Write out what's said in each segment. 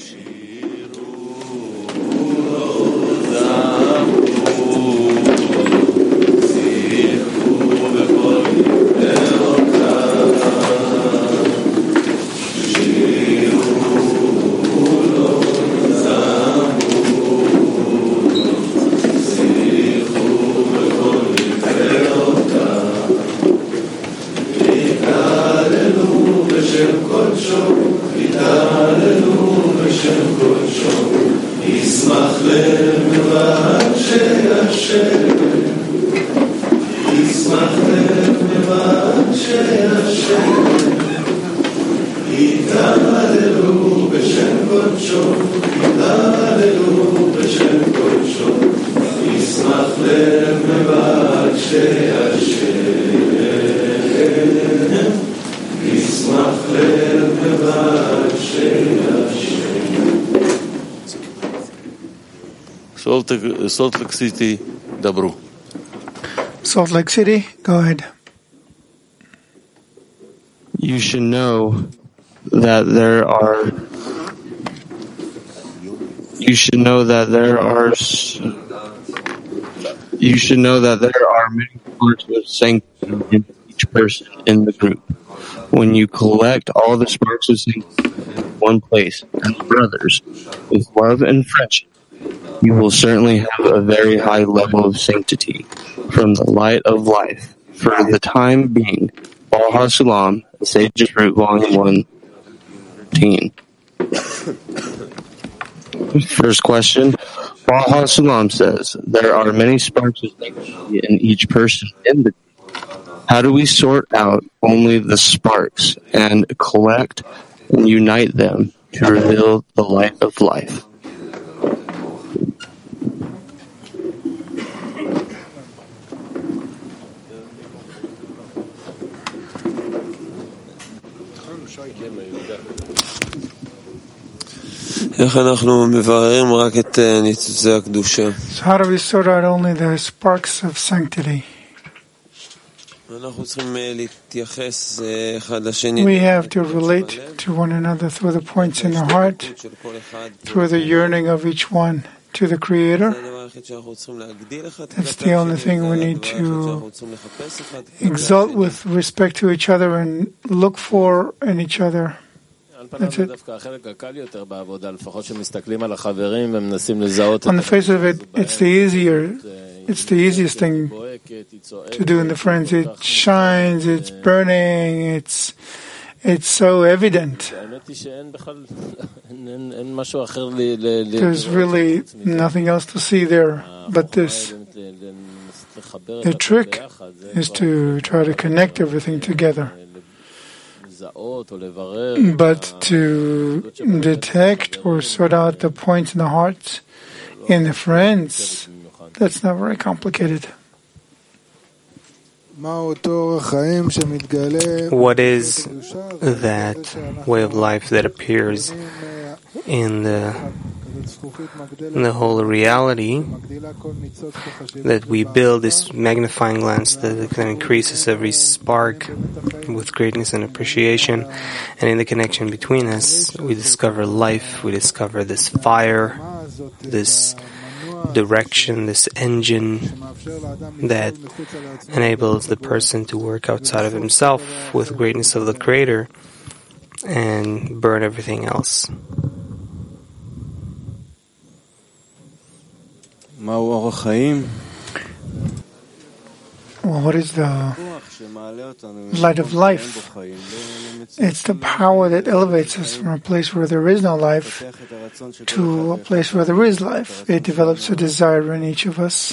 Salt Lake City, Dabru. Salt Lake City, go ahead. You should know that there are. You should know that there are. You should know that there are many parts of sanctity in each person in the group. When you collect all the sparks of sanctity in one place as brothers, with love and friendship, you will certainly have a very high level of sanctity from the light of life. For the time being, Baal HaSulam, the Sage's Fruit, Volume 1, 13. First question. Baal HaSulam says, there are many sparks of sanctity in each person in the group. How do we sort out only the sparks and collect and unite them to reveal the light of life? So how do we sort out only the sparks of sanctity? We have to relate to one another through the points in the heart, through the yearning of each one to the Creator. That's the only thing we need to exalt with respect to each other and look for in each other. That's it. On the face of it, it's the easiest thing to do in the friends. It shines, it's burning, it's so evident. There's really nothing else to see there but this. The trick is to try to connect everything together. But to detect or sort out the points in the hearts in the friends, that's not very complicated. What is that way of life that appears in the whole reality that we build this magnifying lens that increases every spark with greatness and appreciation, and in the connection between us we discover life, we discover this fire, this direction, this engine that enables the person to work outside of himself with greatness of the Creator and burn everything else. Well, what is the light of life? It's the power that elevates us from a place where there is no life to a place where there is life. It develops a desire in each of us,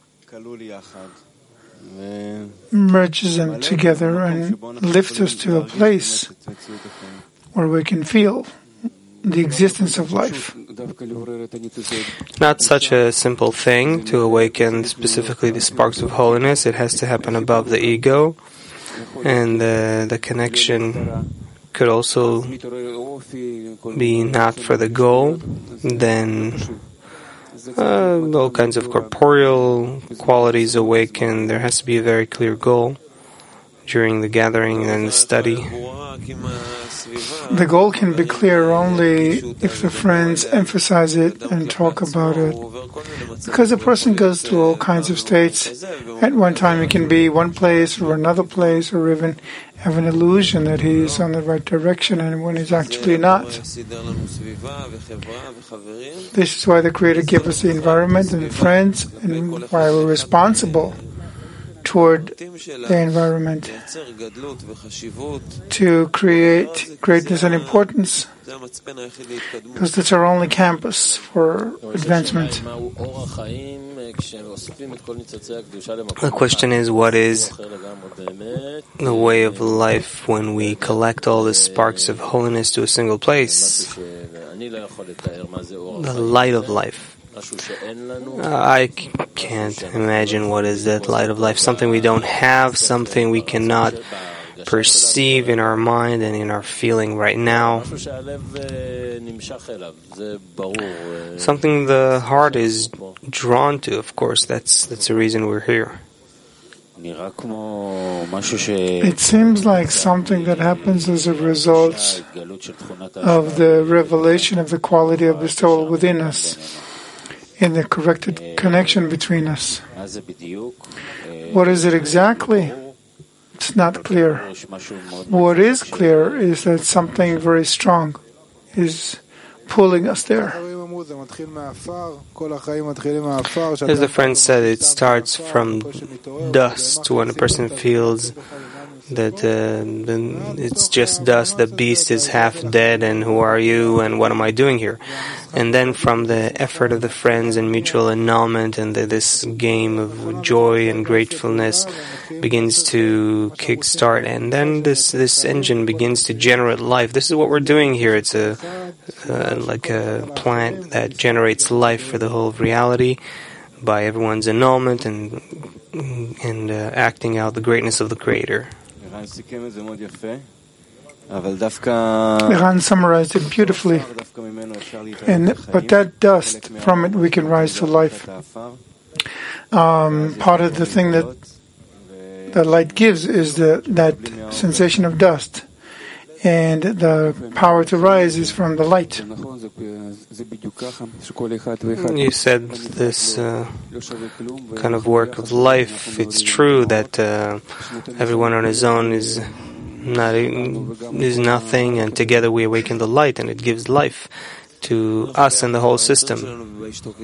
merges them together, and lifts us to a place where we can feel the existence of life. Not such a simple thing to awaken specifically the sparks of holiness. It has to happen above the ego, and the connection could also be not for the goal. Then all kinds of corporeal qualities awaken. There has to be a very clear goal. during the gathering and the study. The goal can be clear only if the friends emphasize it and talk about it. Because a person goes through all kinds of states. At one time he can be one place or another place, or even have an illusion that he is on the right direction and when he's actually not. This is why the Creator gave us the environment and the friends, and why we're responsible toward the environment to create greatness and importance, because that's our only campus for advancement. The question is, what is the way of life when we collect all the sparks of holiness to a single place? The light of life. I can't imagine what is that light of life. Something we don't have, something we cannot perceive in our mind and in our feeling right now. Something the heart is drawn to, of course. That's the reason we're here. It seems like something that happens as a result of the revelation of the quality of bestowal within us, in the corrected connection between us. What is it exactly? It's not clear. What is clear is that something very strong is pulling us there. As the friend said, it starts from dust. When a person feels that it's just dust, the beast is half dead, and who are you, and what am I doing here? And then from the effort of the friends and mutual annulment and this game of joy and gratefulness begins to kickstart, and then this engine begins to generate life. This is what we're doing here. It's like a plant that generates life for the whole of reality by everyone's annulment and acting out the greatness of the Creator. Iran summarized it beautifully. But that dust, from it we can rise to life. Part of the thing that the light gives is that sensation of dust. And the power to rise is from the light. You said this kind of work of life. It's true that everyone on his own is nothing, and together we awaken the light, and it gives life to us and the whole system.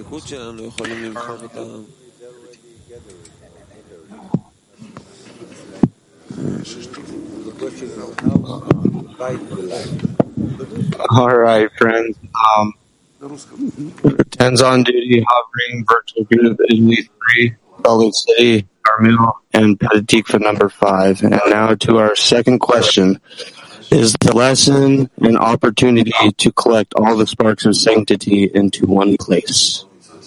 All right, friends. Tens on duty, hovering, virtual group, Italy 3, Salt City, Carmel, and Petatikva number 5. And now to our second question. Is the lesson an opportunity to collect all the sparks of sanctity into one place?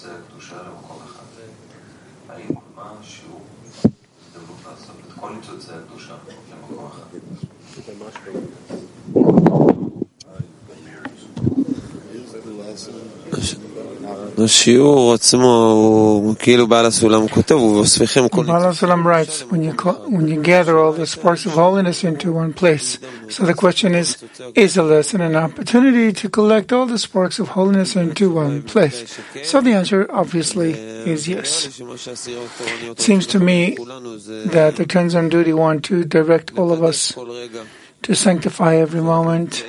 השיעור עצמו הוא כאילו בעל הסולם כותב ובספיכם כל... Baal HaSulam writes, when you gather all the sparks of holiness into one place. So the question is the lesson an opportunity to collect all the sparks of holiness into one place? So the answer obviously is yes. It seems to me that the Tens on duty want to direct all of us to sanctify every moment,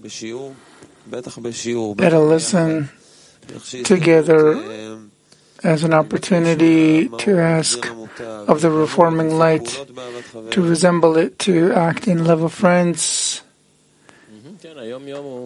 at a lesson together as an opportunity to ask of the reforming light to resemble it, to act in love of friends. Yeah,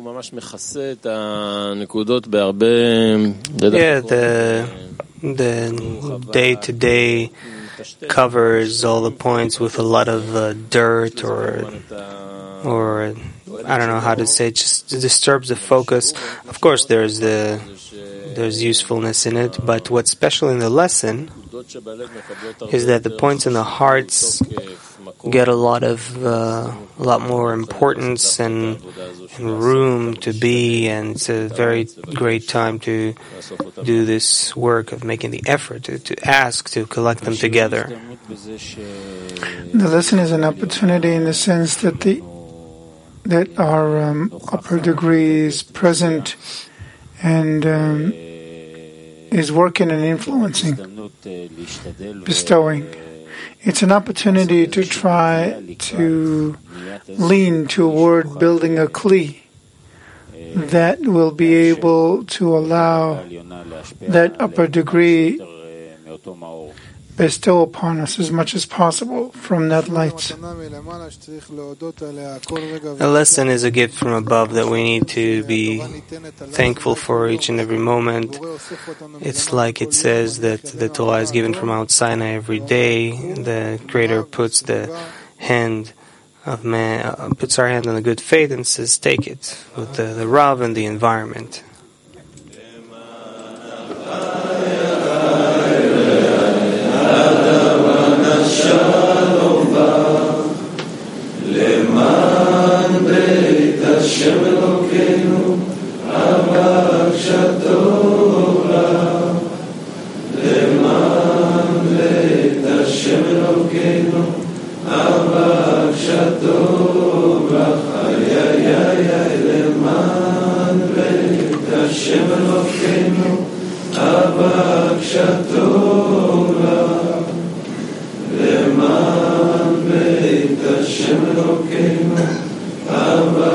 the day-to-day covers all the points with a lot of dirt or I don't know how to say it, just disturbs the focus. Of course, there's usefulness in it, but what's special in the lesson is that the points in the hearts get a lot more importance and room to be, and it's a very great time to do this work of making the effort to ask to collect them together. The lesson is an opportunity in the sense that our upper degree is present and is working and influencing, bestowing. It's an opportunity to try to lean toward building a kli that will be able to allow that upper degree bestow upon us as much as possible from that light. A lesson is a gift from above that we need to be thankful for each and every moment. It's like it says that the Torah is given from Mount Sinai every day. The Creator puts the hand of man, puts our hand on the good faith and says, take it, with the Rav and the environment. Hashem Elokeinu,